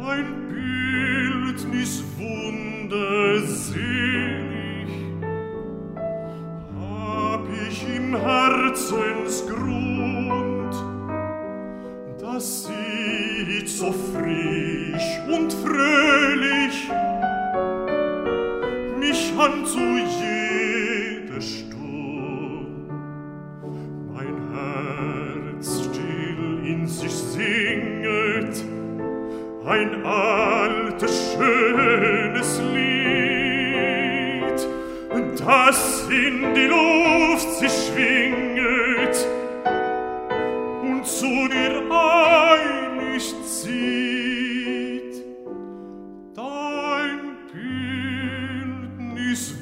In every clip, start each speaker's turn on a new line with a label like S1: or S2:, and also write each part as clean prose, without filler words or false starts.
S1: Dein Bildnis wunderselig hab ich im Herzensgrund, das sieht so frisch und fröhlich mich an zu jeder Stund. Mein Herz still in sich singet ein altes, schönes Lied, das in die Luft sich schwinget und zu dir eilig zieht. Dein Bildnis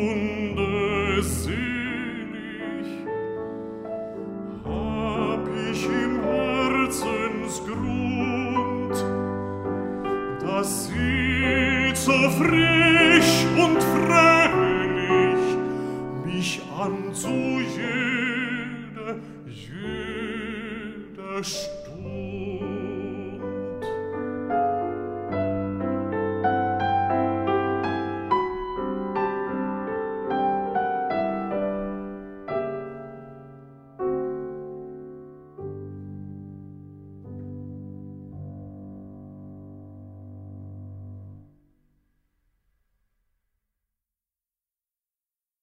S1: wunderselig hab ich im Herzensgrund, das sieht so frisch und fröhlich mich an zu jeder Stund.